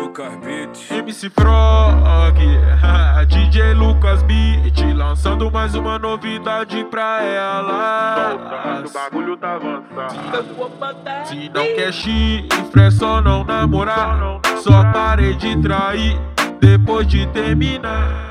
Lucas Beats, MC Frog, DJ Lucas Beat, lançando mais uma novidade pra ela. O bagulho tá avançando. Se não quer chifre, é só não namorar. Só parei de trair depois de terminar.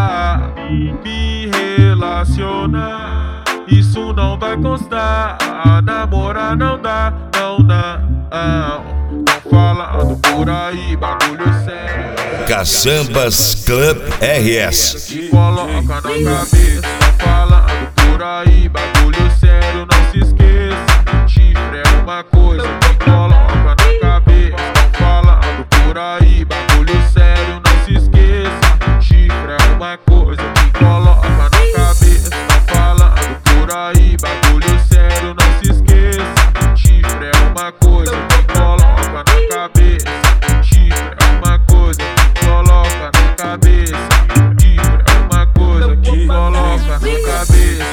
Me relacionar, isso não vai constar. Namorar não dá, não dá. Não falando por aí, bagulho sério. Caçambas Club RS. Que coloca na cabeça. Não falando por aí, bagulho sério. Não se esqueça, chifre é uma coisa. Que coloca na cabeça. Não falando por aí, bagulho sério. Não se esqueça, chifre é uma coisa. Que coloca na cabeça. Não falando por aí, bagulho sério. Não se esqueça, chifre é uma coisa. Que coloca na cabeça. Chifre é uma coisa. Que coloca na cabeça. Chifre é uma coisa. Que coloca na cabeça.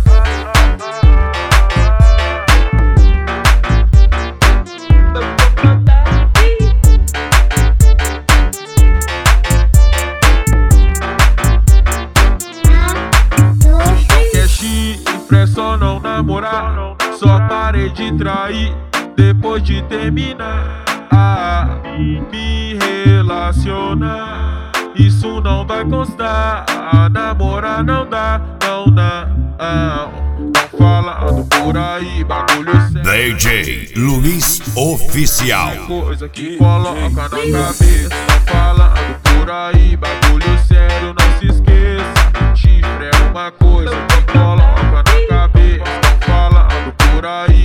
É só não namorar, só parei de trair depois de terminar. Me relacionar, isso não vai constar. Namorar não dá, não dá. Não falando por aí, bagulho sério. DJ Luiz Oficial. Coisa que coloca na cabeça. Não falando por aí, bagulho sério. Não se esqueça, chifre é uma coisa. Que coloca na cabeça. Não falando por aí.